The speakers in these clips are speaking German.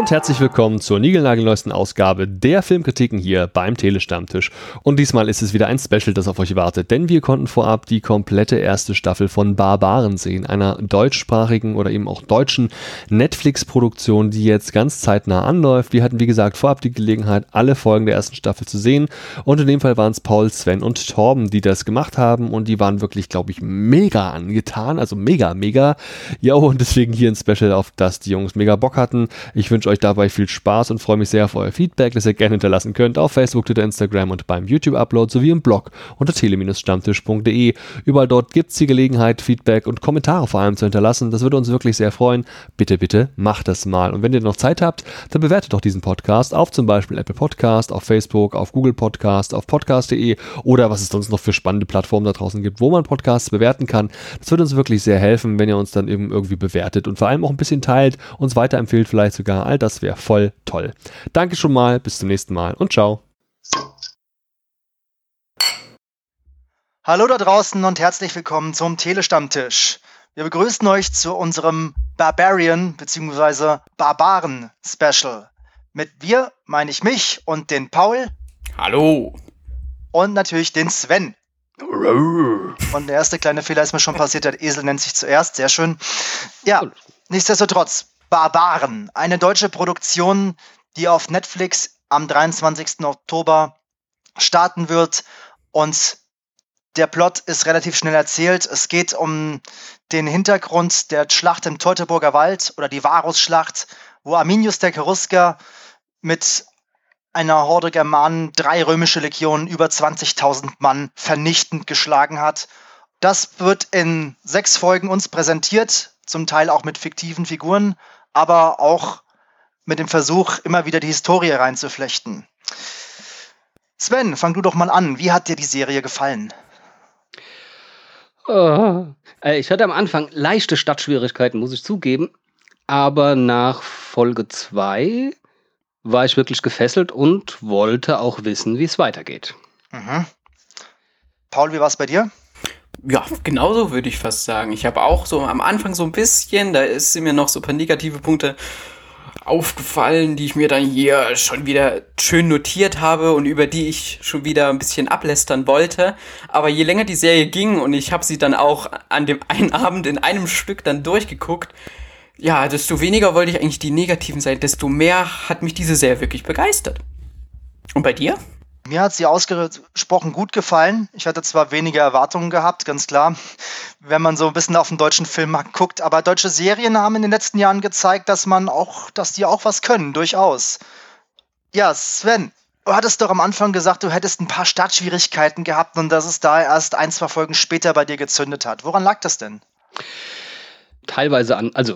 und herzlich willkommen zur niegelnagelneuesten Ausgabe der Filmkritiken hier beim Telestammtisch. Und diesmal ist es wieder ein Special, das auf euch wartet, denn wir konnten vorab die komplette erste Staffel von Barbaren sehen, einer deutschsprachigen oder eben auch deutschen Netflix-Produktion, die jetzt ganz zeitnah anläuft. Wir hatten, wie gesagt, vorab die Gelegenheit, alle Folgen der ersten Staffel zu sehen, und in dem Fall waren es Paul, Sven und Torben, die das gemacht haben, und die waren wirklich, glaube ich, mega angetan, also mega. Ja, und deswegen hier ein Special, auf das die Jungs mega Bock hatten. Ich wünsche euch dabei viel Spaß und freue mich sehr auf euer Feedback, das ihr gerne hinterlassen könnt auf Facebook, Twitter, Instagram und beim YouTube-Upload sowie im Blog unter tele-stammtisch.de. Überall dort gibt es die Gelegenheit, Feedback und Kommentare vor allem zu hinterlassen. Das würde uns wirklich sehr freuen. Bitte, macht das mal. Und wenn ihr noch Zeit habt, dann bewertet doch diesen Podcast auf zum Beispiel Apple Podcast, auf Facebook, auf Google Podcast, auf podcast.de oder was es sonst noch für spannende Plattformen da draußen gibt, wo man Podcasts bewerten kann. Das würde uns wirklich sehr helfen, wenn ihr uns dann eben irgendwie bewertet und vor allem auch ein bisschen teilt, uns weiterempfehlt vielleicht sogar. All das wäre voll toll. Danke schon mal, bis zum nächsten Mal und ciao. Hallo da draußen und herzlich willkommen zum Telestammtisch. Wir begrüßen euch zu unserem Barbarian bzw. Barbaren-Special. Mit wir meine ich mich und den Paul. Hallo. Und natürlich den Sven. Und der erste kleine Fehler ist mir schon passiert, der Esel nennt sich zuerst, sehr schön. Ja, nichtsdestotrotz, Barbaren, eine deutsche Produktion, die auf Netflix am 23. Oktober starten wird, und der Plot ist relativ schnell erzählt. Es geht um den Hintergrund der Schlacht im Teutoburger Wald oder die Varusschlacht, wo Arminius der Cherusker mit einer Horde Germanen 3 römische Legionen, über 20.000 Mann vernichtend geschlagen hat. Das wird in 6 Folgen uns präsentiert, zum Teil auch mit fiktiven Figuren, aber auch mit dem Versuch, immer wieder die Historie reinzuflechten. Sven, fang du doch mal an. Wie hat dir die Serie gefallen? Ich hatte am Anfang leichte Startschwierigkeiten, muss ich zugeben, aber nach Folge 2 war ich wirklich gefesselt und wollte auch wissen, wie es weitergeht. Mhm. Paul, wie war es bei dir? Ja, genauso würde ich fast sagen. Ich habe auch so am Anfang so ein bisschen, da sind mir noch so ein paar negative Punkte aufgefallen, die ich mir dann hier schon wieder schön notiert habe und über die ich schon wieder ein bisschen ablästern wollte. Aber je länger die Serie ging und ich habe sie dann auch an dem einen Abend in einem Stück dann durchgeguckt, ja, desto weniger wollte ich eigentlich die negativen sein, desto mehr hat mich diese Serie wirklich begeistert. Und bei dir? Mir hat sie ausgesprochen gut gefallen. Ich hatte zwar weniger Erwartungen gehabt, ganz klar, wenn man so ein bisschen auf den deutschen Filmmarkt guckt, aber deutsche Serien haben in den letzten Jahren gezeigt, dass die auch was können, durchaus. Ja, Sven, du hattest doch am Anfang gesagt, du hättest ein paar Startschwierigkeiten gehabt und dass es da erst 1, 2 Folgen später bei dir gezündet hat. Woran lag das denn? Teilweise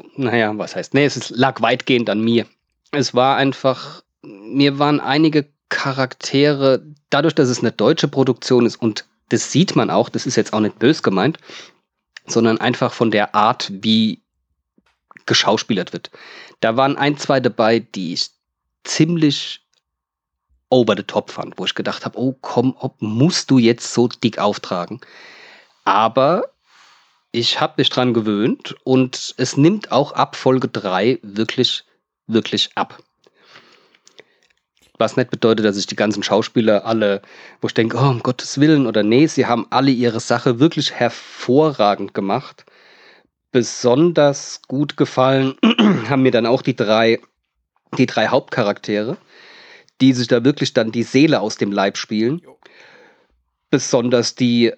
es lag weitgehend an mir. Es war einfach, mir waren einige Charaktere, dadurch, dass es eine deutsche Produktion ist, und das sieht man auch, das ist jetzt auch nicht bös gemeint, sondern einfach von der Art, wie geschauspielert wird. Da waren 1, 2 dabei, die ich ziemlich over the top fand, wo ich gedacht habe, oh komm, musst du jetzt so dick auftragen? Aber ich habe mich dran gewöhnt und es nimmt auch ab Folge 3 wirklich, wirklich ab. Was nicht bedeutet, dass ich die ganzen Schauspieler alle, wo ich denke, oh, um Gottes Willen oder nee, sie haben alle ihre Sache wirklich hervorragend gemacht. Besonders gut gefallen haben mir dann auch die drei Hauptcharaktere, die sich da wirklich dann die Seele aus dem Leib spielen. Besonders die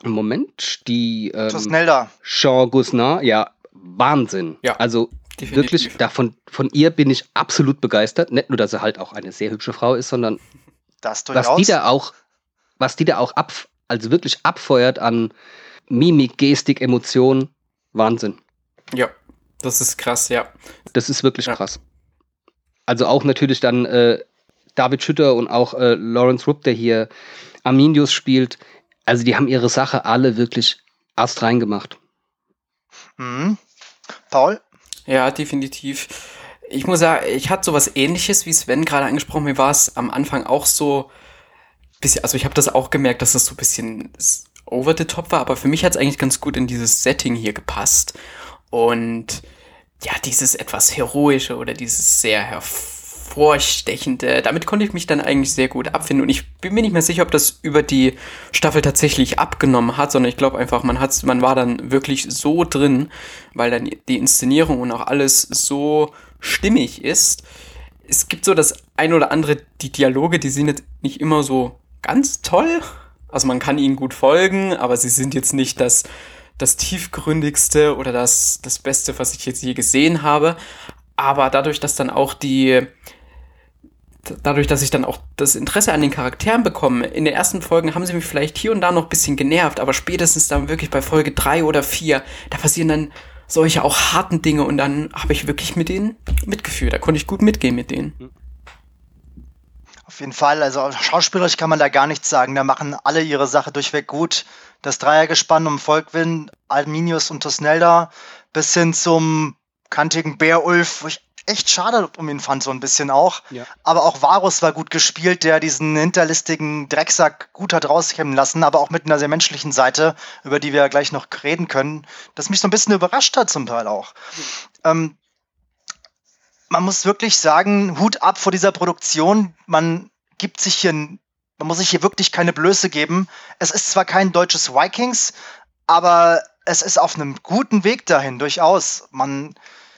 Thusnelda. Jean Gosselin, ja, Wahnsinn. Ja, also definitiv. wirklich, von ihr bin ich absolut begeistert. Nicht nur, dass sie halt auch eine sehr hübsche Frau ist, sondern das durchaus. was die da auch wirklich abfeuert an Mimik, Gestik, Emotion, Wahnsinn. Ja, das ist krass, ja. Das ist wirklich krass. Also auch natürlich dann David Schütter und auch Lawrence Rupp, der hier Arminius spielt. Also die haben ihre Sache alle wirklich astrein gemacht. Mhm. Paul? Ja, definitiv. Ich muss sagen, ich hatte sowas Ähnliches, wie Sven gerade angesprochen. Mir war es am Anfang auch so bisschen, also ich habe das auch gemerkt, dass das so ein bisschen over the top war, aber für mich hat es eigentlich ganz gut in dieses Setting hier gepasst. Und dieses etwas Heroische oder dieses sehr hervorstechende, damit konnte ich mich dann eigentlich sehr gut abfinden. Und ich bin mir nicht mehr sicher, ob das über die Staffel tatsächlich abgenommen hat, sondern ich glaube einfach, man war dann wirklich so drin, weil dann die Inszenierung und auch alles so stimmig ist. Es gibt so das ein oder andere, die Dialoge, die sind jetzt nicht immer so ganz toll. Also man kann ihnen gut folgen, aber sie sind jetzt nicht das tiefgründigste oder das Beste, was ich jetzt je gesehen habe. Aber dadurch, dass ich dann auch das Interesse an den Charakteren bekomme, in den ersten Folgen haben sie mich vielleicht hier und da noch ein bisschen genervt, aber spätestens dann wirklich bei Folge 3 oder 4, da passieren dann solche auch harten Dinge und dann habe ich wirklich mit denen mitgefühlt. Da konnte ich gut mitgehen mit denen. Auf jeden Fall, also schauspielerisch kann man da gar nichts sagen. Da machen alle ihre Sache durchweg gut. Das Dreiergespann um Volkwin, Arminius und Thusnelda bis hin zum kantigen Beowulf, wo ich echt schade um ihn fand, so ein bisschen auch. Ja. Aber auch Varus war gut gespielt, der diesen hinterlistigen Drecksack gut hat rauskämmen lassen, aber auch mit einer sehr menschlichen Seite, über die wir ja gleich noch reden können, das mich so ein bisschen überrascht hat zum Teil auch. Man muss wirklich sagen, Hut ab vor dieser Produktion. Man muss sich hier wirklich keine Blöße geben. Es ist zwar kein deutsches Vikings, aber es ist auf einem guten Weg dahin, durchaus. Man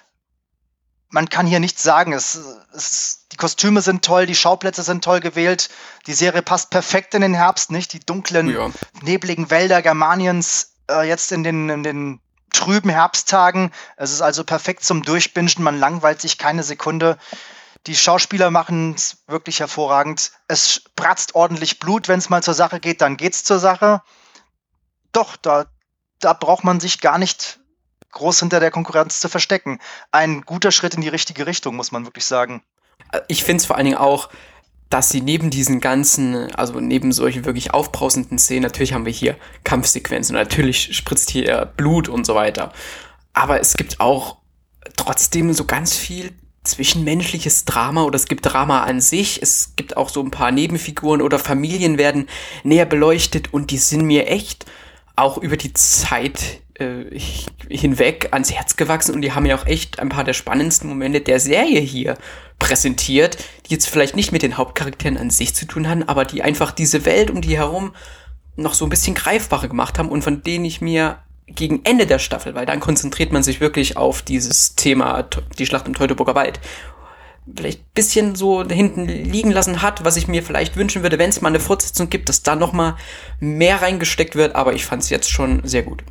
kann hier nichts sagen. Die Kostüme sind toll, die Schauplätze sind toll gewählt. Die Serie passt perfekt in den Herbst, nicht? Die dunklen, nebligen Wälder Germaniens jetzt in den trüben Herbsttagen. Es ist also perfekt zum Durchbingen. Man langweilt sich keine Sekunde. Die Schauspieler machen es wirklich hervorragend. Es spratzt ordentlich Blut, wenn es mal zur Sache geht, dann geht's zur Sache. Doch, da braucht man sich gar nicht groß hinter der Konkurrenz zu verstecken. Ein guter Schritt in die richtige Richtung, muss man wirklich sagen. Ich finde es vor allen Dingen auch, dass sie neben diesen ganzen, also neben solchen wirklich aufbrausenden Szenen, natürlich haben wir hier Kampfsequenzen und natürlich spritzt hier Blut und so weiter. Aber es gibt auch trotzdem so ganz viel zwischenmenschliches Drama oder es gibt Drama an sich. Es gibt auch so ein paar Nebenfiguren oder Familien werden näher beleuchtet und die sind mir echt auch über die Zeit hinweg ans Herz gewachsen und die haben mir auch echt ein paar der spannendsten Momente der Serie hier präsentiert, die jetzt vielleicht nicht mit den Hauptcharakteren an sich zu tun hatten, aber die einfach diese Welt um die herum noch so ein bisschen greifbarer gemacht haben und von denen ich mir gegen Ende der Staffel, weil dann konzentriert man sich wirklich auf dieses Thema, die Schlacht im Teutoburger Wald, vielleicht ein bisschen so hinten liegen lassen hat, was ich mir vielleicht wünschen würde, wenn es mal eine Fortsetzung gibt, dass da noch mal mehr reingesteckt wird, aber ich fand es jetzt schon sehr gut.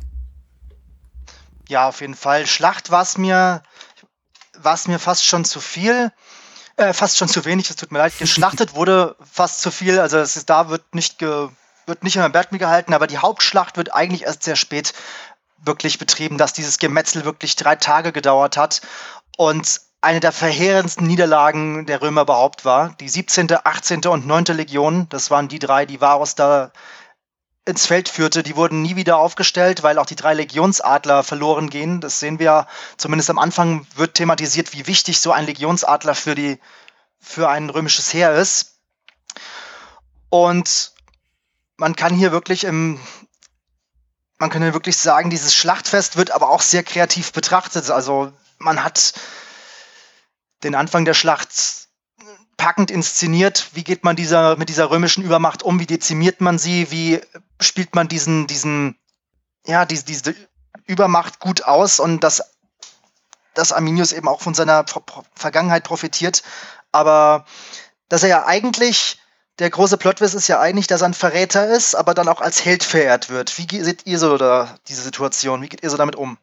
Ja, auf jeden Fall. Schlacht war es mir fast schon zu viel, fast schon zu wenig, es tut mir leid. Geschlachtet wurde fast zu viel, also wird nicht in Berg gehalten, aber die Hauptschlacht wird eigentlich erst sehr spät wirklich betrieben, dass dieses Gemetzel wirklich 3 Tage gedauert hat und eine der verheerendsten Niederlagen der Römer überhaupt war. Die 17., 18. und 9. Legion, das waren die 3, die Varus da ins Feld führte, die wurden nie wieder aufgestellt, weil auch die 3 Legionsadler verloren gehen. Das sehen wir, zumindest am Anfang wird thematisiert, wie wichtig so ein Legionsadler für ein römisches Heer ist. Und man kann hier wirklich sagen, dieses Schlachtfest wird aber auch sehr kreativ betrachtet. Also man hat den Anfang der Schlacht packend inszeniert. Wie geht man mit dieser römischen Übermacht um? Wie dezimiert man sie? Wie spielt man diese Übermacht gut aus? Und dass Arminius eben auch von seiner Vergangenheit profitiert. Aber dass er ja eigentlich, der große Plotwist ist ja eigentlich, dass er ein Verräter ist, aber dann auch als Held verehrt wird. Wie seht ihr so diese Situation? Wie geht ihr so damit um?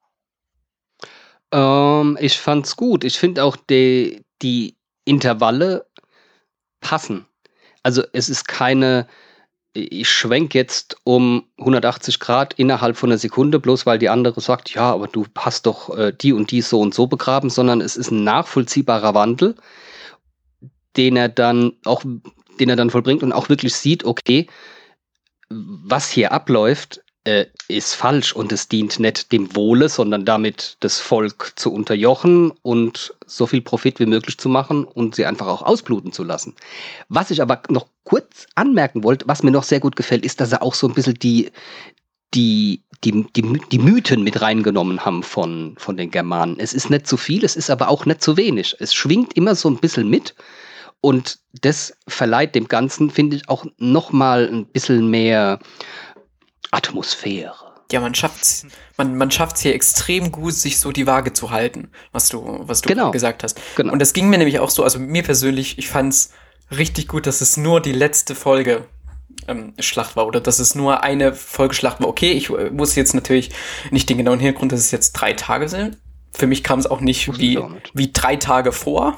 Ich fand's gut. Ich finde auch die Intervalle passen. Also es ist keine, ich schwenke jetzt um 180 Grad innerhalb von einer Sekunde, bloß weil die andere sagt, ja, aber du hast doch die und die so und so begraben, sondern es ist ein nachvollziehbarer Wandel, den er dann vollbringt und auch wirklich sieht, okay, was hier abläuft, ist falsch und es dient nicht dem Wohle, sondern damit das Volk zu unterjochen und so viel Profit wie möglich zu machen und sie einfach auch ausbluten zu lassen. Was ich aber noch kurz anmerken wollte, was mir noch sehr gut gefällt, ist, dass er auch so ein bisschen die Mythen mit reingenommen haben von den Germanen. Es ist nicht zu viel, es ist aber auch nicht zu wenig. Es schwingt immer so ein bisschen mit und das verleiht dem Ganzen, finde ich, auch nochmal ein bisschen mehr Atmosphäre. Ja, man schafft's hier extrem gut, sich so die Waage zu halten, was du Genau. gesagt hast. Genau. Und das ging mir nämlich auch so, also mir persönlich, ich fand's richtig gut, dass es nur die letzte Folge Schlacht war oder dass es nur eine Folge Schlacht war. Okay, ich wusste jetzt natürlich nicht den genauen Hintergrund, dass es jetzt 3 Tage sind. Für mich kam es auch nicht wie 3 Tage vor.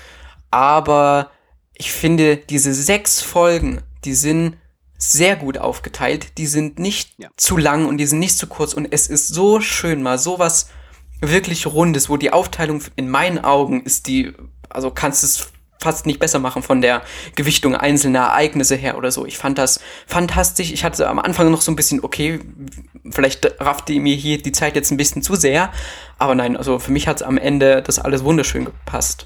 Aber ich finde, diese 6 Folgen, die sind sehr gut aufgeteilt. Die sind nicht zu lang und die sind nicht zu kurz. Und es ist so schön, mal sowas wirklich Rundes, wo die Aufteilung in meinen Augen ist also kannst es fast nicht besser machen von der Gewichtung einzelner Ereignisse her oder so. Ich fand das fantastisch. Ich hatte am Anfang noch so ein bisschen, okay, vielleicht raffte mir hier die Zeit jetzt ein bisschen zu sehr. Aber nein, also für mich hat es am Ende das alles wunderschön gepasst.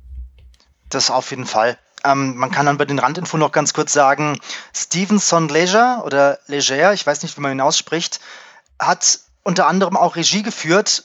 Das auf jeden Fall. Man kann dann bei den Randinfo noch ganz kurz sagen, Stevenson Leger oder Leger, ich weiß nicht, wie man ihn ausspricht, hat unter anderem auch Regie geführt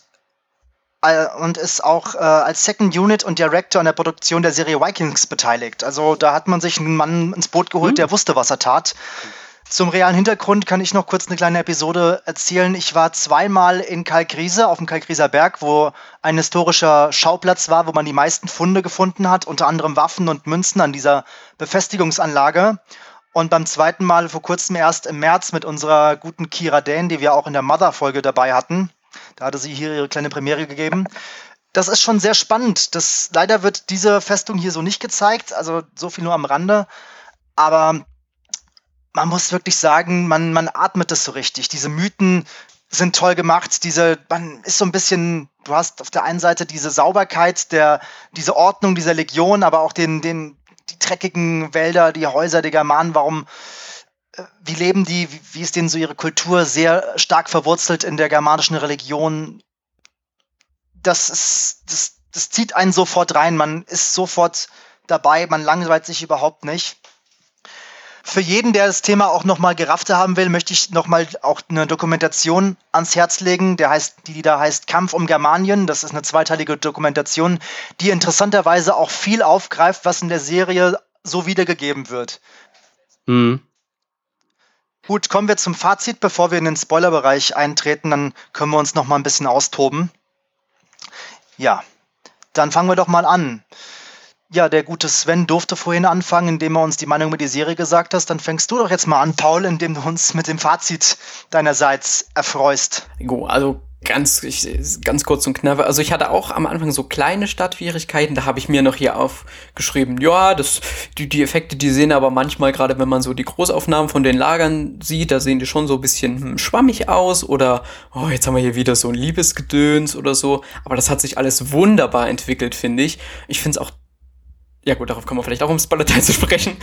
und ist auch als Second Unit und Director an der Produktion der Serie Vikings beteiligt. Also da hat man sich einen Mann ins Boot geholt, der wusste, was er tat. Zum realen Hintergrund kann ich noch kurz eine kleine Episode erzählen. Ich war 2-mal in Kalkriese, auf dem Kalkrieser Berg, wo ein historischer Schauplatz war, wo man die meisten Funde gefunden hat, unter anderem Waffen und Münzen an dieser Befestigungsanlage. Und beim 2. Mal vor kurzem erst im März mit unserer guten Kira Dane, die wir auch in der Mother-Folge dabei hatten. Da hatte sie hier ihre kleine Premiere gegeben. Das ist schon sehr spannend. Leider wird diese Festung hier so nicht gezeigt, also so viel nur am Rande. Aber man muss wirklich sagen, man atmet das so richtig. Diese Mythen sind toll gemacht. Man ist so ein bisschen, du hast auf der einen Seite diese Sauberkeit, diese Ordnung dieser Legion, aber auch die dreckigen Wälder, die Häuser der Germanen. Wie leben die? Wie ist denen so ihre Kultur sehr stark verwurzelt in der germanischen Religion? Das zieht einen sofort rein. Man ist sofort dabei. Man langweilt sich überhaupt nicht. Für jeden, der das Thema auch nochmal geraffter haben will, möchte ich nochmal auch eine Dokumentation ans Herz legen, die da heißt Kampf um Germanien. Das ist eine 2-teilige Dokumentation, die interessanterweise auch viel aufgreift, was in der Serie so wiedergegeben wird. Mhm. Gut, kommen wir zum Fazit, bevor wir in den Spoilerbereich eintreten, dann können wir uns nochmal ein bisschen austoben. Ja, dann fangen wir doch mal an. Ja, der gute Sven durfte vorhin anfangen, indem er uns die Meinung über die Serie gesagt hat. Dann fängst du doch jetzt mal an, Paul, indem du uns mit dem Fazit deinerseits erfreust. Also ganz kurz und knapp. Also ich hatte auch am Anfang so kleine Startschwierigkeiten. Da habe ich mir noch hier aufgeschrieben, ja, die Effekte, die sehen aber manchmal, gerade wenn man so die Großaufnahmen von den Lagern sieht, da sehen die schon so ein bisschen schwammig aus oder, jetzt haben wir hier wieder so ein Liebesgedöns oder so. Aber das hat sich alles wunderbar entwickelt, finde ich. Ich finde es auch, ja gut, darauf kommen wir vielleicht auch im Spoiler-Teil zu sprechen.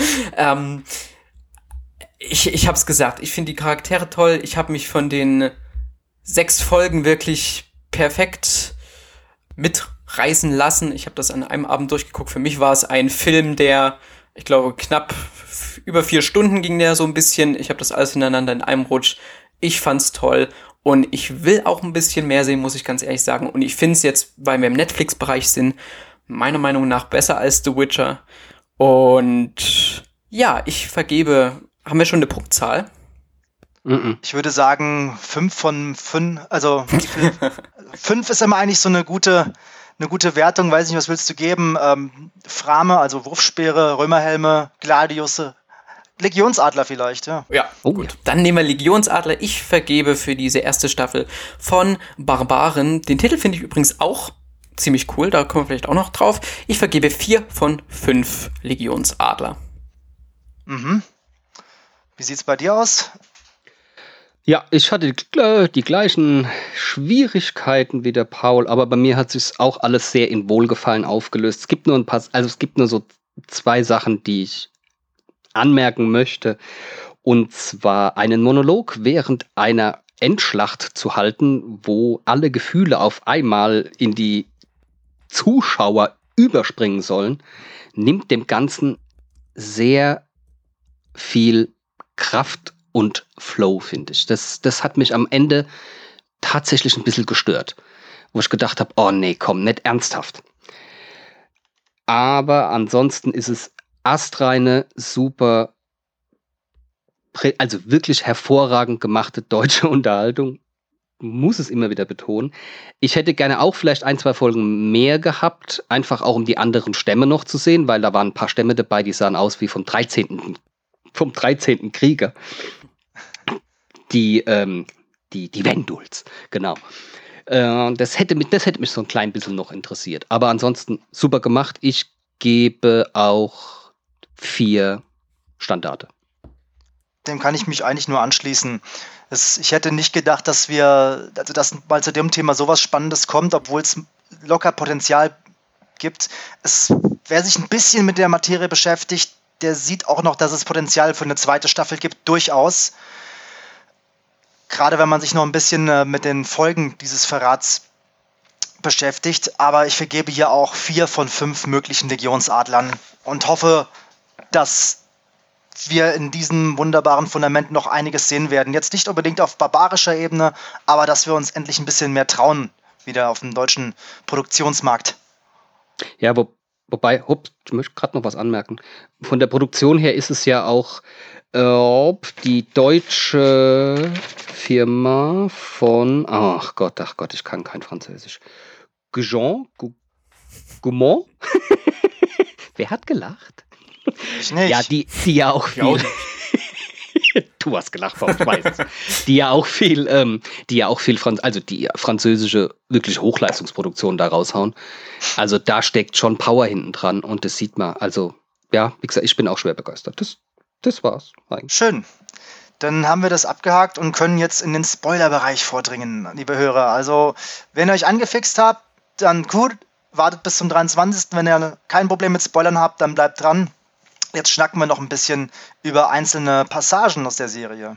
Ich hab's gesagt, ich finde die Charaktere toll. Ich habe mich von den 6 Folgen wirklich perfekt mitreißen lassen. Ich habe das an einem Abend durchgeguckt. Für mich war es ein Film, der, ich glaube, knapp über 4 Stunden ging der so ein bisschen. Ich habe das alles hintereinander in einem Rutsch. Ich fand's toll. Und ich will auch ein bisschen mehr sehen, muss ich ganz ehrlich sagen. Und ich finde es jetzt, weil wir im Netflix-Bereich sind, meiner Meinung nach besser als The Witcher. Und ja, ich vergebe, haben wir schon eine Punktzahl? Ich würde sagen 5 von 5, also 5 ist immer eigentlich so eine gute Wertung, weiß nicht, was willst du geben? Frame, also Wurfspeere, Römerhelme, Gladius, Legionsadler vielleicht, ja. Ja, gut. Dann nehmen wir Legionsadler. Ich vergebe für diese erste Staffel von Barbaren. Den Titel finde ich übrigens auch ziemlich cool, da kommen wir vielleicht auch noch drauf. Ich vergebe 4 von 5 Legionsadler. Mhm. Wie sieht's bei dir aus? Ja, ich hatte die gleichen Schwierigkeiten wie der Paul, aber bei mir hat sich auch alles sehr in Wohlgefallen aufgelöst. Es gibt nur so 2 Sachen, die ich anmerken möchte. Und zwar einen Monolog während einer Endschlacht zu halten, wo alle Gefühle auf einmal in die Zuschauer überspringen sollen, nimmt dem Ganzen sehr viel Kraft und Flow, finde ich. Das hat mich am Ende tatsächlich ein bisschen gestört, wo ich gedacht habe, oh nee, komm, nicht ernsthaft. Aber ansonsten ist es astreine, super, also wirklich hervorragend gemachte deutsche Unterhaltung. Muss es immer wieder betonen. Ich hätte gerne auch vielleicht 1, 2 Folgen mehr gehabt, einfach auch um die anderen Stämme noch zu sehen, weil da waren ein paar Stämme dabei, die sahen aus wie vom 13. Krieger. Die Wenduls, genau. Das hätte mich so ein klein bisschen noch interessiert. Aber ansonsten super gemacht. Ich gebe auch 4 Standarte. Dem kann ich mich eigentlich nur anschließen. Ich hätte nicht gedacht, dass dass mal zu dem Thema sowas Spannendes kommt, obwohl es locker Potenzial gibt. Wer sich ein bisschen mit der Materie beschäftigt, der sieht auch noch, dass es Potenzial für eine zweite Staffel gibt, durchaus. Gerade wenn man sich noch ein bisschen mit den Folgen dieses Verrats beschäftigt. Aber ich vergebe hier auch 4 von 5 möglichen Legionsadlern und hoffe, dass wir in diesem wunderbaren Fundament noch einiges sehen werden. Jetzt nicht unbedingt auf barbarischer Ebene, aber dass wir uns endlich ein bisschen mehr trauen, wieder auf dem deutschen Produktionsmarkt. Ja, wobei, ich möchte gerade noch was anmerken. Von der Produktion her ist es ja auch die deutsche Firma von, ach Gott, ich kann kein Französisch. Gaumont? Wer hat gelacht? Ich nicht. Ja, die ja auch viel. Du hast gelacht, Paul, ich weiß es. Die ja auch viel also die französische wirklich Hochleistungsproduktion da raushauen. Also da steckt schon Power hinten dran und das sieht man. Also ja, wie gesagt, ich bin auch schwer begeistert. Das war's eigentlich. Schön. Dann haben wir das abgehakt und können jetzt in den Spoilerbereich vordringen, liebe Hörer. Also, wenn ihr euch angefixt habt, dann gut, wartet bis zum 23. Wenn ihr kein Problem mit Spoilern habt, dann bleibt dran. Jetzt schnacken wir noch ein bisschen über einzelne Passagen aus der Serie.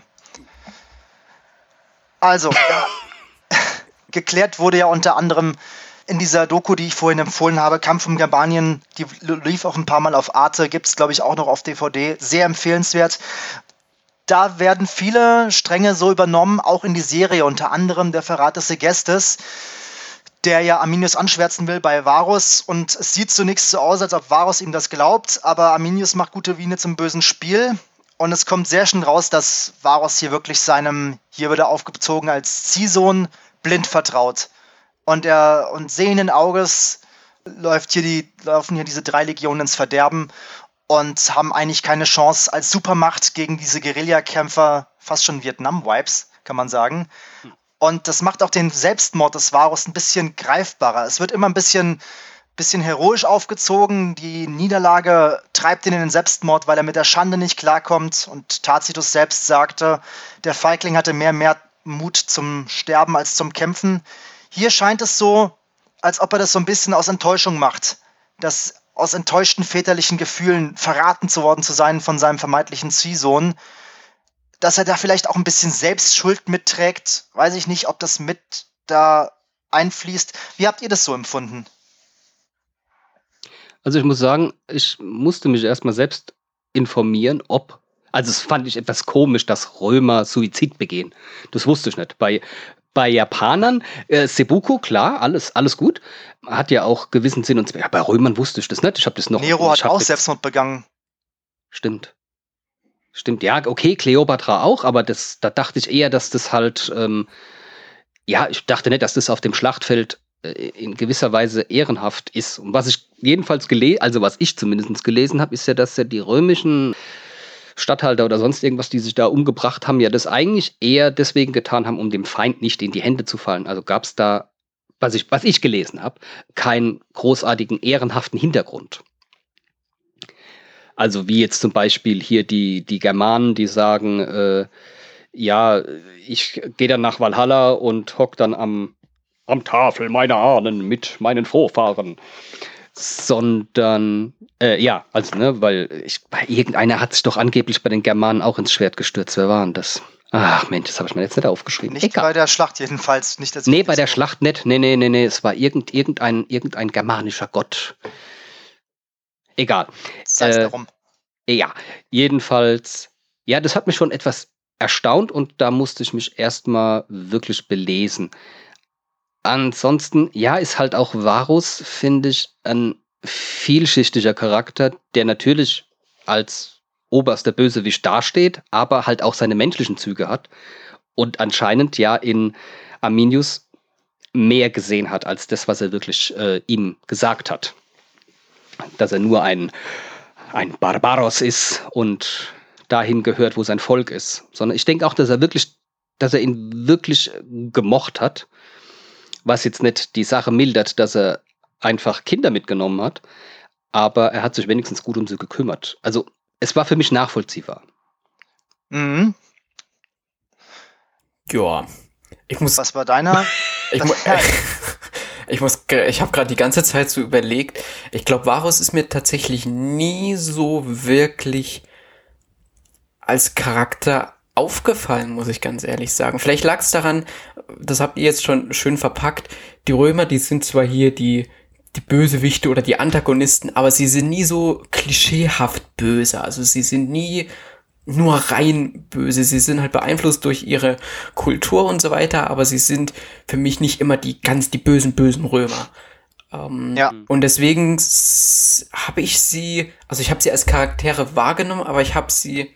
Also, geklärt wurde ja unter anderem in dieser Doku, die ich vorhin empfohlen habe, Kampf um Germanien, die lief auch ein paar Mal auf Arte, gibt es, glaube ich, auch noch auf DVD. Sehr empfehlenswert. Da werden viele Stränge so übernommen, auch in die Serie, unter anderem der Verrat des Segestes, der ja Arminius anschwärzen will bei Varus, und es sieht zunächst so aus, als ob Varus ihm das glaubt, aber Arminius macht gute Miene zum bösen Spiel und es kommt sehr schnell raus, dass Varus hier wirklich seinem, hier wird er aufgezogen als Ziehsohn, blind vertraut. Und sehenden Auges laufen hier diese 3 Legionen ins Verderben und haben eigentlich keine Chance als Supermacht gegen diese Guerillakämpfer, fast schon Vietnam-Vibes, kann man sagen. Und das macht auch den Selbstmord des Varus ein bisschen greifbarer. Es wird immer ein bisschen heroisch aufgezogen. Die Niederlage treibt ihn in den Selbstmord, weil er mit der Schande nicht klarkommt. Und Tacitus selbst sagte, der Feigling hatte mehr Mut zum Sterben als zum Kämpfen. Hier scheint es so, als ob er das so ein bisschen aus Enttäuschung macht. Dass aus enttäuschten väterlichen Gefühlen verraten zu worden zu sein von seinem vermeintlichen Ziehsohn. Dass er da vielleicht auch ein bisschen Selbstschuld mitträgt. Weiß ich nicht, ob das mit da einfließt. Wie habt ihr das so empfunden? Also ich muss sagen, ich musste mich erstmal selbst informieren, also es fand ich etwas komisch, dass Römer Suizid begehen. Das wusste ich nicht. Bei Japanern, Seppuku, klar, alles gut. Hat ja auch gewissen Sinn und Zweck. Ja, bei Römern wusste ich das nicht. Ich habe das noch. Nero hat auch Selbstmord begangen. Stimmt, ja, okay, Kleopatra auch, aber da dachte ich eher, dass das halt, ich dachte nicht, dass das auf dem Schlachtfeld in gewisser Weise ehrenhaft ist. Und was ich jedenfalls was ich zumindest gelesen habe, ist ja, dass ja die römischen Statthalter oder sonst irgendwas, die sich da umgebracht haben, ja das eigentlich eher deswegen getan haben, um dem Feind nicht in die Hände zu fallen. Also gab es da, was ich gelesen habe, keinen großartigen ehrenhaften Hintergrund. Also wie jetzt zum Beispiel hier die Germanen, die sagen, ich gehe dann nach Valhalla und hock dann am Tafel meiner Ahnen mit meinen Vorfahren. Sondern, weil irgendeiner hat sich doch angeblich bei den Germanen auch ins Schwert gestürzt. Wer war denn das? Ach Mensch, das habe ich mir jetzt nicht aufgeschrieben. Nicht bei der Schlacht jedenfalls. Nicht bei der Schlacht nicht. Nee, es war irgendein germanischer Gott. Egal. Sei es darum. Ja, jedenfalls, ja, das hat mich schon etwas erstaunt und da musste ich mich erstmal wirklich belesen. Ansonsten, ja, ist halt auch Varus, finde ich, ein vielschichtiger Charakter, der natürlich als oberster Bösewicht dasteht, aber halt auch seine menschlichen Züge hat und anscheinend ja in Arminius mehr gesehen hat, als das, was er wirklich ihm gesagt hat. Dass er nur ein Barbaros ist und dahin gehört, wo sein Volk ist. Sondern ich denke auch, dass er ihn wirklich gemocht hat, was jetzt nicht die Sache mildert, dass er einfach Kinder mitgenommen hat, aber er hat sich wenigstens gut um sie gekümmert. Also es war für mich nachvollziehbar. Mhm. Ja. Was war deiner? Ich habe gerade die ganze Zeit so überlegt, ich glaube, Varus ist mir tatsächlich nie so wirklich als Charakter aufgefallen, muss ich ganz ehrlich sagen. Vielleicht lag es daran, das habt ihr jetzt schon schön verpackt, die Römer, die sind zwar hier die Bösewichte oder die Antagonisten, aber sie sind nie so klischeehaft böse. Also sie sind nie nur rein böse. Sie sind halt beeinflusst durch ihre Kultur und so weiter, aber sie sind für mich nicht immer die bösen Römer. Und deswegen habe ich sie als Charaktere wahrgenommen, aber ich habe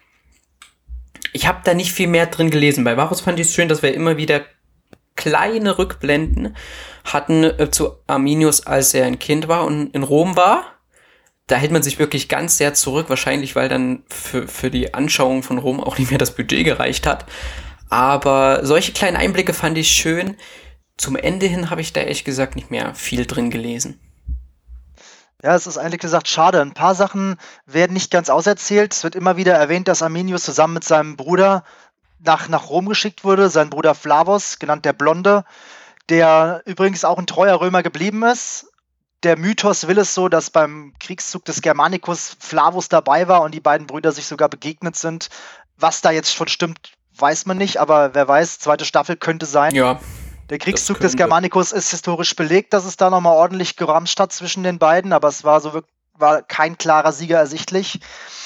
da nicht viel mehr drin gelesen. Bei Varus fand ich es schön, dass wir immer wieder kleine Rückblenden hatten zu Arminius, als er ein Kind war und in Rom war. Da hält man sich wirklich ganz sehr zurück, wahrscheinlich, weil dann für die Anschauung von Rom auch nicht mehr das Budget gereicht hat. Aber solche kleinen Einblicke fand ich schön. Zum Ende hin habe ich da ehrlich gesagt nicht mehr viel drin gelesen. Ja, es ist ehrlich gesagt schade. Ein paar Sachen werden nicht ganz auserzählt. Es wird immer wieder erwähnt, dass Arminius zusammen mit seinem Bruder nach Rom geschickt wurde. Sein Bruder Flavus, genannt der Blonde, der übrigens auch ein treuer Römer geblieben ist. Der Mythos will es so, dass beim Kriegszug des Germanicus Flavus dabei war und die beiden Brüder sich sogar begegnet sind. Was da jetzt schon stimmt, weiß man nicht, aber wer weiß, zweite Staffel könnte sein. Ja. Der Kriegszug des Germanicus ist historisch belegt, dass es da nochmal ordentlich geramscht hat zwischen den beiden, aber es war kein klarer Sieger ersichtlich.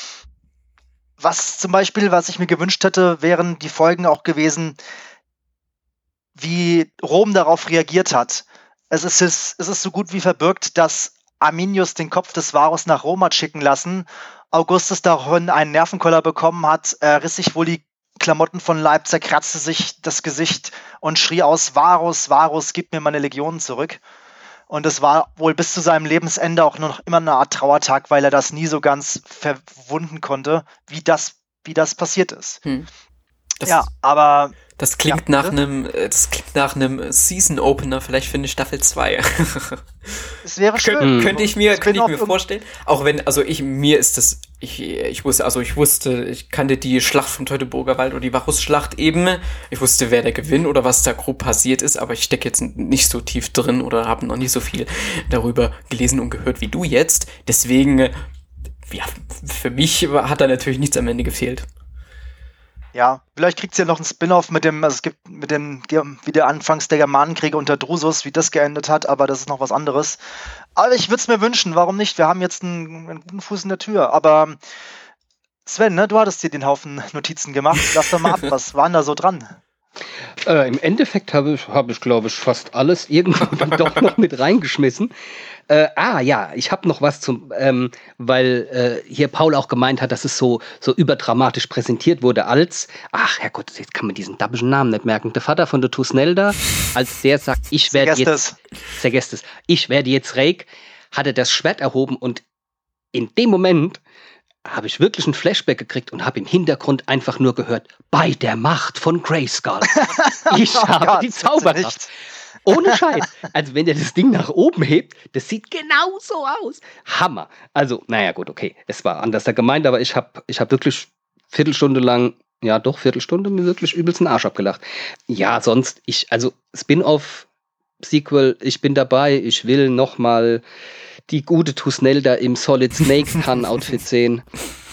Was ich mir gewünscht hätte, wären die Folgen auch gewesen, wie Rom darauf reagiert hat. Es ist so gut wie verbürgt, dass Arminius den Kopf des Varus nach Rom hat schicken lassen. Augustus daraufhin einen Nervenkoller bekommen hat, riss sich wohl die Klamotten von Leib, zerkratzte sich das Gesicht und schrie aus: Varus, Varus, gib mir meine Legionen zurück. Und es war wohl bis zu seinem Lebensende auch noch immer eine Art Trauertag, weil er das nie so ganz verwunden konnte, wie das passiert ist. Das klingt nach einem Season-Opener, vielleicht für eine Staffel 2. Es wäre schön. Könnte ich mir vorstellen. Auch wenn, ich kannte die Schlacht vom Teutoburger Wald oder die Varusschlacht eben. Ich wusste, wer der gewinnt oder was da grob passiert ist, aber ich stecke jetzt nicht so tief drin oder habe noch nicht so viel darüber gelesen und gehört wie du jetzt. Deswegen, ja, für mich hat da natürlich nichts am Ende gefehlt. Ja, vielleicht kriegt es ja noch einen Spin-off wie der Anfangs der Germanenkriege unter Drusus, wie das geendet hat, aber das ist noch was anderes. Aber ich würde es mir wünschen, warum nicht? Wir haben jetzt einen guten Fuß in der Tür, aber Sven, ne, du hattest dir den Haufen Notizen gemacht, lass doch mal ab, was war denn da so dran? Im Endeffekt habe ich, glaube ich, fast alles irgendwo dann doch noch mit reingeschmissen. Ich habe noch was weil hier Paul auch gemeint hat, dass es so überdramatisch präsentiert wurde als, Herrgott, jetzt kann man diesen dabbischen Namen nicht merken, der Vater von der Tusnelda, als der sagt, ich werde jetzt Reik, hat er das Schwert erhoben und in dem Moment habe ich wirklich ein Flashback gekriegt und habe im Hintergrund einfach nur gehört, bei der Macht von Grayskull. Ich habe die Zauberkraft. Ohne Scheiß. Also wenn der das Ding nach oben hebt, das sieht genau so aus. Hammer. Also, naja gut, okay. Es war anders gemeint, aber ich hab wirklich Viertelstunde mir wirklich übelst den Arsch abgelacht. Ja, sonst, Spin-off, Sequel, ich bin dabei. Ich will nochmal die gute Tusnelda im Solid Snake Outfit sehen.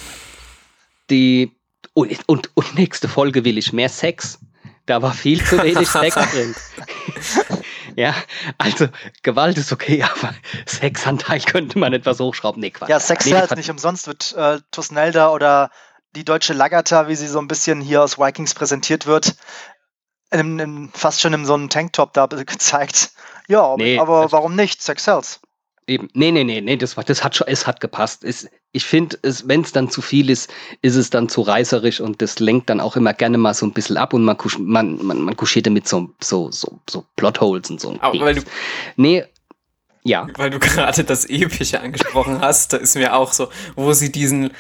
Und nächste Folge will ich mehr Sex. Da war viel zu wenig Sex drin. Ja, also Gewalt ist okay, aber Sexanteil könnte man etwas hochschrauben. Nee, Quatsch. Ja, Sex nicht umsonst wird Tusnelda oder die deutsche Lagertha, wie sie so ein bisschen hier aus Vikings präsentiert wird, fast schon in so einem Tanktop da gezeigt. Ja, Nee, aber warum nicht? Sex sells. Eben. Nee, es hat gepasst. Ich finde, wenn es dann zu viel ist, ist es dann zu reißerisch und das lenkt dann auch immer gerne mal so ein bisschen ab und man kuschiert damit so Plotholes und so. Aber weil du Ja. gerade das Epische angesprochen hast, da ist mir auch so, wo sie diesen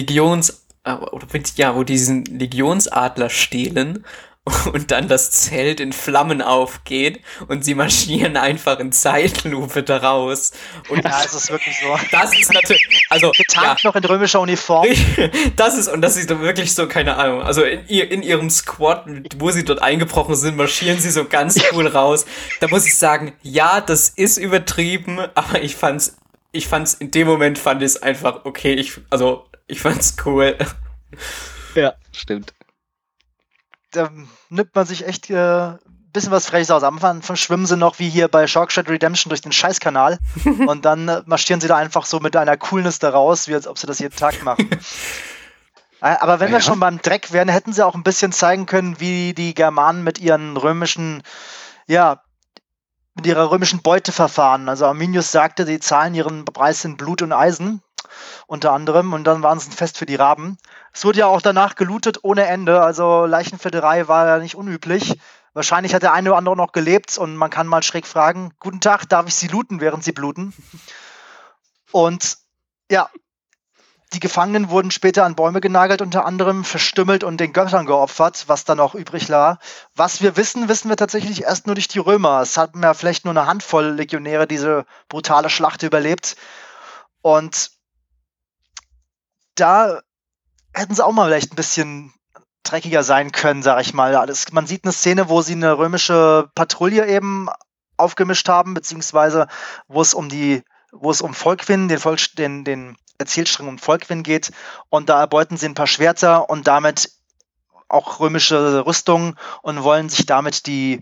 wo diesen Legionsadler stehlen und dann das Zelt in Flammen aufgeht und sie marschieren einfach in Zeitlupe da raus. Und Ja, es ist wirklich so. das ist natürlich, also, Getarnt noch in römischer Uniform. das ist doch wirklich so, keine Ahnung, also in ihrem Squad, wo sie dort eingebrochen sind, marschieren sie so ganz cool raus. Da muss ich sagen, ja, das ist übertrieben, aber ich fand's in dem Moment fand ich es einfach okay, ich fand's cool. Ja, stimmt. Da nimmt man sich echt ein bisschen was Freches aus. Am Anfang schwimmen sie noch wie hier bei Sharkshot Redemption durch den Scheißkanal und dann marschieren sie da einfach so mit einer Coolness da raus, wie als ob sie das jeden Tag machen. Aber wenn wir schon beim Dreck wären, hätten sie auch ein bisschen zeigen können, wie die Germanen mit ihren römischen, mit ihrer römischen Beute verfahren. Also Arminius sagte, sie zahlen ihren Preis in Blut und Eisen, unter anderem, und dann waren sie ein Fest für die Raben. Es wurde ja auch danach gelootet ohne Ende, also Leichenfledderei war ja nicht unüblich. Wahrscheinlich hat der eine oder andere noch gelebt und man kann mal schräg fragen, guten Tag, darf ich Sie looten, während Sie bluten? Und ja, die Gefangenen wurden später an Bäume genagelt, unter anderem verstümmelt und den Göttern geopfert, was dann auch übrig war. Was wir wissen wir tatsächlich erst nur durch die Römer. Es hatten ja vielleicht nur eine Handvoll Legionäre diese brutale Schlacht überlebt. Und da hätten sie auch mal vielleicht ein bisschen dreckiger sein können, sag ich mal. Man sieht eine Szene, wo sie eine römische Patrouille eben aufgemischt haben, beziehungsweise wo es um Volkwin, den Erzählstrang um Volkwin geht, und da erbeuten sie ein paar Schwerter und damit auch römische Rüstungen und wollen sich damit die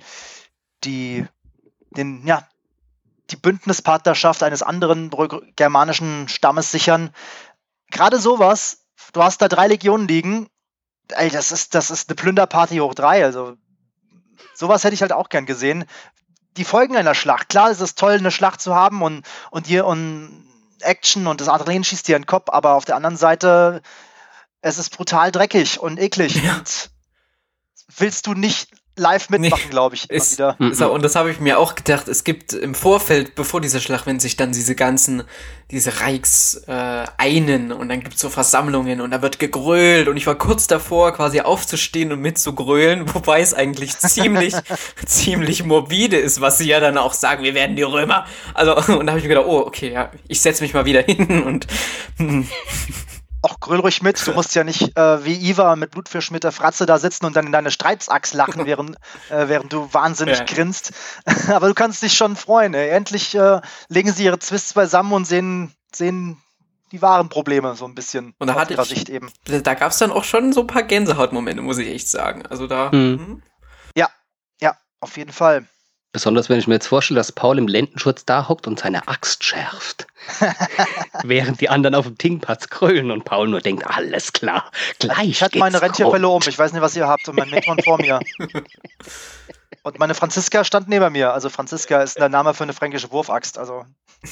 Bündnispartnerschaft eines anderen germanischen Stammes sichern. Gerade sowas, du hast da 3 Legionen liegen, ey, das ist eine Plünderparty hoch 3, also sowas hätte ich halt auch gern gesehen. Die Folgen einer Schlacht, klar ist es toll, eine Schlacht zu haben und Action und das Adrenalin schießt dir in den Kopf, aber auf der anderen Seite, es ist brutal dreckig und eklig und willst du nicht live mitmachen, glaube ich. Wieder. Und das habe ich mir auch gedacht, es gibt im Vorfeld, bevor diese Schlacht, wenn sich dann diese Reichs einen und dann gibt's so Versammlungen und da wird gegrölt und ich war kurz davor, quasi aufzustehen und mitzugrölen, wobei es eigentlich ziemlich morbide ist, was sie ja dann auch sagen, wir werden die Römer. Also, und da habe ich mir gedacht, oh, okay, ja, ich setze mich mal wieder hin und Auch gröl ruhig mit, du musst ja nicht wie Iva mit Blutfisch mit der Fratze da sitzen und dann in deine Streitsachs lachen, während du wahnsinnig grinst. Aber du kannst dich schon freuen. Ey. Endlich legen sie ihre Twists beisammen und sehen die wahren Probleme so ein bisschen. Und da aus ihrer Sicht eben. Da gab es dann auch schon so ein paar Gänsehautmomente, muss ich echt sagen. Also da. Ja, auf jeden Fall. Besonders wenn ich mir jetzt vorstelle, dass Paul im Lendenschutz da hockt und seine Axt schärft. Während die anderen auf dem Tingplatz krölen und Paul nur denkt, alles klar, gleich Ich hatte meine Rentierfälle um, ich weiß nicht, was ihr habt, und mein Metron vor mir. Und meine Franziska stand neben mir. Also Franziska ist der Name für eine fränkische Wurfaxt. Also.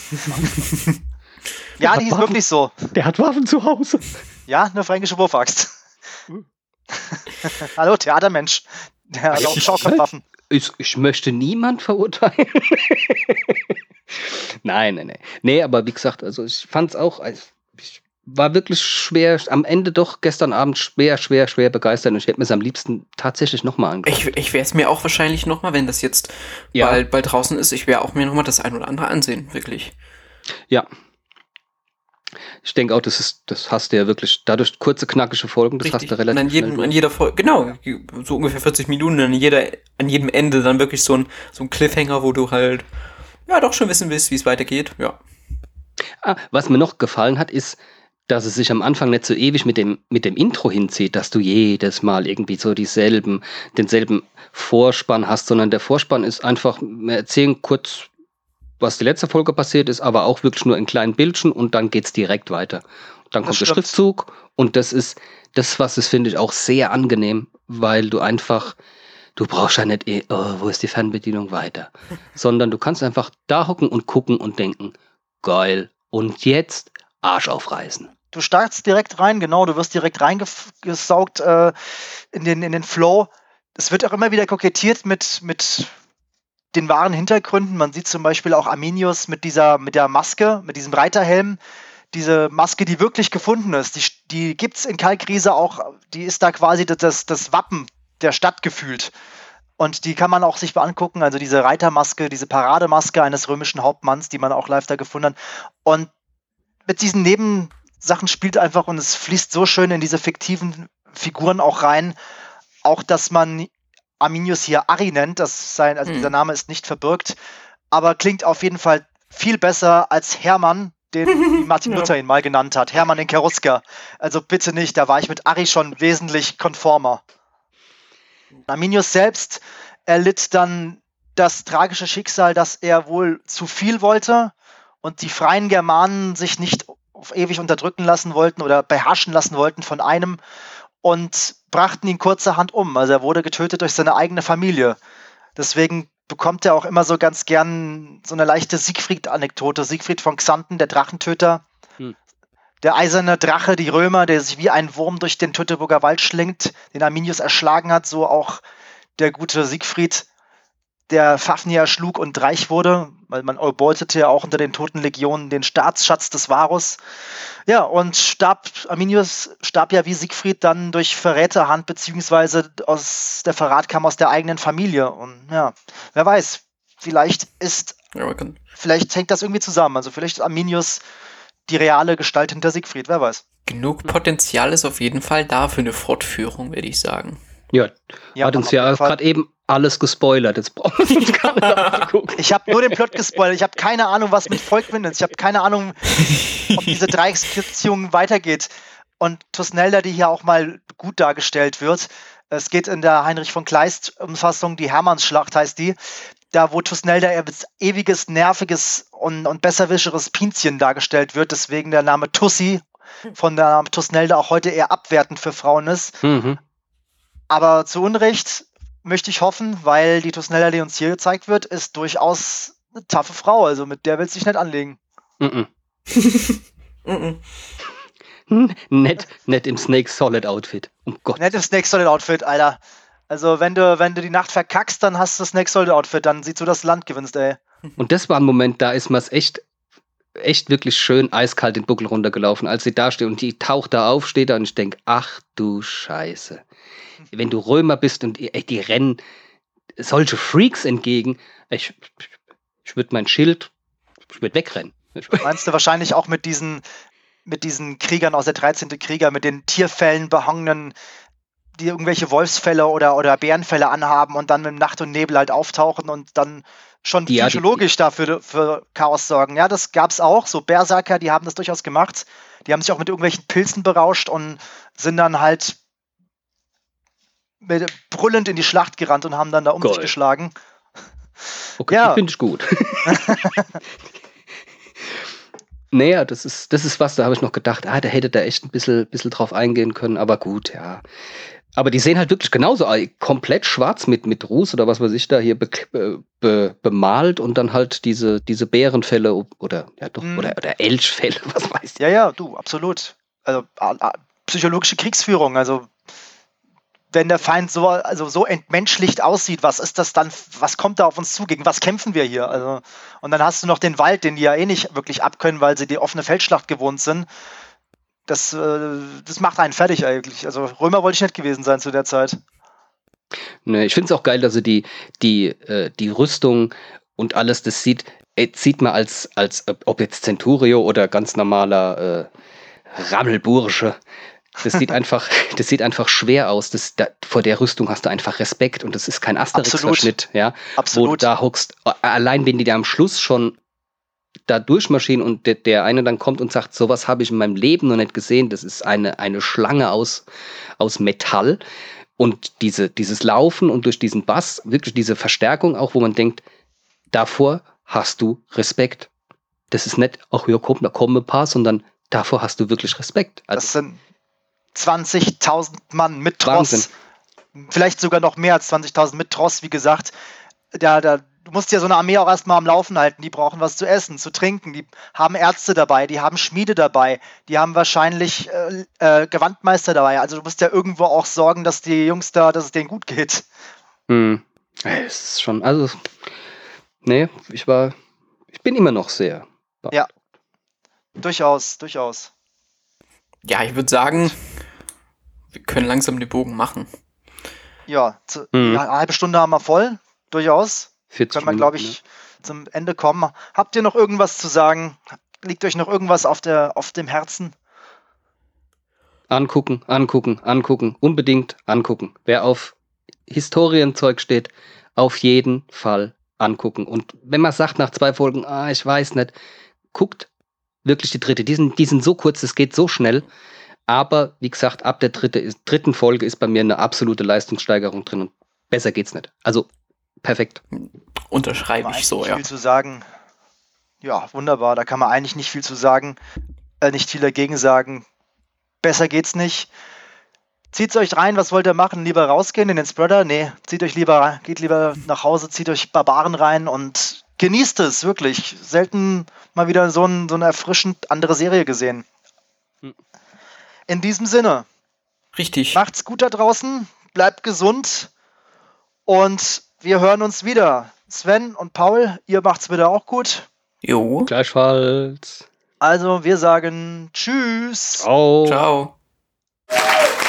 Ja, die ist wirklich so. Der hat Waffen zu Hause. Ja, eine fränkische Wurfaxt. Hallo, Theatermensch. Der hat auch Schaukelwaffen. Ich möchte niemand verurteilen. Nein. Nee, aber wie gesagt, also ich fand es auch, ich war wirklich schwer, am Ende doch gestern Abend schwer begeistert und ich hätte mir es am liebsten tatsächlich nochmal angeguckt. Ich wäre es mir auch wahrscheinlich nochmal, wenn das jetzt bald draußen ist, ich werde auch mir nochmal das ein oder andere ansehen, wirklich. Ja. Ich denke auch, das hast du ja wirklich, dadurch kurze, knackige Folgen, das Richtig. hast du relativ schnell. An jeder Folge, genau, so ungefähr 40 Minuten, an jedem Ende dann wirklich so ein Cliffhanger, wo du halt, ja, doch schon wissen willst, wie es weitergeht, ja. Was mir noch gefallen hat, ist, dass es sich am Anfang nicht so ewig mit dem Intro hinzieht, dass du jedes Mal irgendwie so denselben Vorspann hast, sondern der Vorspann ist einfach, wir erzählen kurz, was die letzte Folge passiert ist, aber auch wirklich nur in kleinen Bildchen und dann geht's direkt weiter. Dann kommt der Schriftzug und das ist das, was es, finde ich, auch sehr angenehm, weil du brauchst ja nicht, wo ist die Fernbedienung weiter, sondern du kannst einfach da hocken und gucken und denken, geil, und jetzt Arsch aufreißen. Du startest direkt rein, genau, du wirst direkt reingesaugt in den Flow. Es wird auch immer wieder kokettiert mit den wahren Hintergründen. Man sieht zum Beispiel auch Arminius mit der Maske, mit diesem Reiterhelm. Diese Maske, die wirklich gefunden ist, die gibt es in Kalkriese auch, die ist da quasi das Wappen der Stadt gefühlt. Und die kann man auch sich angucken, also diese Reitermaske, diese Parademaske eines römischen Hauptmanns, die man auch live da gefunden hat. Und mit diesen Nebensachen spielt einfach und es fließt so schön in diese fiktiven Figuren auch rein. Auch, dass man Arminius hier Ari nennt, dieser Name ist nicht verbirgt, aber klingt auf jeden Fall viel besser als Hermann, den Martin Luther ihn mal genannt hat. Hermann den Cherusker. Also bitte nicht, da war ich mit Ari schon wesentlich konformer. Arminius selbst erlitt dann das tragische Schicksal, dass er wohl zu viel wollte und die freien Germanen sich nicht auf ewig unterdrücken lassen wollten oder beherrschen lassen wollten von einem und brachten ihn kurzerhand um. Also er wurde getötet durch seine eigene Familie. Deswegen bekommt er auch immer so ganz gern so eine leichte Siegfried-Anekdote. Siegfried von Xanten, der Drachentöter. Der eiserne Drache, die Römer, der sich wie ein Wurm durch den Teutoburger Wald schlingt, den Arminius erschlagen hat, so auch der gute Siegfried, der Fafnir erschlug und reich wurde, weil man erbeutete ja auch unter den Toten Legionen den Staatsschatz des Varus. Ja, und Arminius starb ja wie Siegfried dann durch Verräterhand, beziehungsweise der Verrat kam aus der eigenen Familie. Und ja, wer weiß, vielleicht hängt das irgendwie zusammen. Also vielleicht ist Arminius die reale Gestalt hinter Siegfried, wer weiß. Genug Potenzial ist auf jeden Fall da für eine Fortführung, würde ich sagen. Ja, hat uns ja gerade eben alles gespoilert. Jetzt brauchen wir uns gar nicht anzugucken. Ich habe nur den Plot gespoilert. Ich habe keine Ahnung, was mit Volkwin ist. Ich habe keine Ahnung, ob diese Dreiecksbeziehung weitergeht. Und Thusnelda, die hier auch mal gut dargestellt wird. Es geht in der Heinrich von Kleist-Umfassung, die Hermannsschlacht heißt die. Da, wo Thusnelda als ewiges, nerviges und besserwischeres Pinzchen dargestellt wird. Deswegen der Name Tussi von der Name Thusnelda auch heute eher abwertend für Frauen ist. Mhm. Aber zu Unrecht möchte ich hoffen, weil die Thusnelda, die uns hier gezeigt wird, ist durchaus eine taffe Frau. Also mit der willst du dich nicht anlegen. Nett im Snake Solid Outfit. Um Gott. Nett im Snake Solid Outfit, Alter. Also wenn du die Nacht verkackst, dann hast du das Snake Solid Outfit, dann siehst du, dass du Land gewinnst, ey. Und das war ein Moment, da ist mir's echt wirklich schön eiskalt den Buckel runtergelaufen, als sie da steht und die taucht da auf, steht da und ich denke, ach du Scheiße. Wenn du Römer bist und die rennen solche Freaks entgegen, ich würde mein Schild, ich würde wegrennen. Meinst du wahrscheinlich auch mit diesen Kriegern aus der 13. Krieger, mit den Tierfällen behangenen, die irgendwelche Wolfsfälle oder Bärenfälle anhaben und dann mit Nacht und Nebel halt auftauchen und dann schon psychologisch dafür für Chaos sorgen. Ja, das gab's auch. So Berserker, die haben das durchaus gemacht. Die haben sich auch mit irgendwelchen Pilzen berauscht und sind dann halt brüllend in die Schlacht gerannt und haben dann da um sich geschlagen. Okay, ja. Finde ich gut. Naja, das ist was, da habe ich noch gedacht, da hätte da echt ein bisschen drauf eingehen können, aber gut, ja. Aber die sehen halt wirklich genauso komplett schwarz mit Ruß oder was weiß ich da hier bemalt und dann halt diese Bärenfälle oder Elchfälle, was weiß ich. Ja, du, absolut. Also psychologische Kriegsführung, also wenn der Feind so entmenschlicht aussieht, was ist das dann, was kommt da auf uns zu, gegen was kämpfen wir hier? Also, und dann hast du noch den Wald, den die ja eh nicht wirklich abkönnen, weil sie die offene Feldschlacht gewohnt sind. Das macht einen fertig eigentlich. Also Römer wollte ich nicht gewesen sein zu der Zeit. Ne, ich finde es auch geil, dass sie die Rüstung und alles, das sieht man als ob jetzt Centurio oder ganz normaler Rammelbursche. Das sieht einfach schwer aus. Vor der Rüstung hast du einfach Respekt und das ist kein Asterix-Verschnitt, ja. Absolut. Wo du da hockst, allein wenn die da am Schluss schon da durchmarschieren und der eine dann kommt und sagt, sowas habe ich in meinem Leben noch nicht gesehen, das ist eine Schlange aus Metall und dieses Laufen und durch diesen Bass, wirklich diese Verstärkung auch, wo man denkt, davor hast du Respekt. Das ist nicht, ach ja, komm, da kommen ein paar, sondern davor hast du wirklich Respekt. Also, das sind 20.000 Mann mit Tross. Wahnsinn. Vielleicht sogar noch mehr als 20.000 mit Tross, wie gesagt. Du musst ja so eine Armee auch erstmal am Laufen halten. Die brauchen was zu essen, zu trinken. Die haben Ärzte dabei, die haben Schmiede dabei, die haben wahrscheinlich Gewandmeister dabei. Also du musst ja irgendwo auch sorgen, dass die Jungs da, dass es denen gut geht. Es ist schon, also, nee, ich bin immer noch sehr. Ja, durchaus. Ja, ich würde sagen, wir können langsam den Bogen machen. Ja, eine halbe Stunde haben wir voll, durchaus. 40 Können wir, glaube ich, zum Ende kommen. Habt ihr noch irgendwas zu sagen? Liegt euch noch irgendwas auf dem Herzen? Angucken. Unbedingt angucken. Wer auf Historienzeug steht, auf jeden Fall angucken. Und wenn man sagt nach 2 Folgen, ich weiß nicht, guckt wirklich die dritte. Die sind so kurz, es geht so schnell. Aber wie gesagt, ab der dritten Folge ist bei mir eine absolute Leistungssteigerung drin. Und besser geht's nicht. Also perfekt. Unterschreibe ich so, ja. Viel zu sagen. Ja, wunderbar. Da kann man eigentlich nicht viel zu sagen. Nicht viel dagegen sagen. Besser geht's nicht. Zieht's euch rein. Was wollt ihr machen? Lieber rausgehen in den Spreader? Nee, geht lieber nach Hause, zieht euch Barbaren rein und genießt es, wirklich. Selten mal wieder so eine erfrischend andere Serie gesehen. In diesem Sinne. Richtig. Macht's gut da draußen. Bleibt gesund. Und wir hören uns wieder. Sven und Paul, ihr macht's bitte auch gut. Jo. Gleichfalls. Also, wir sagen Tschüss. Ciao. Ciao.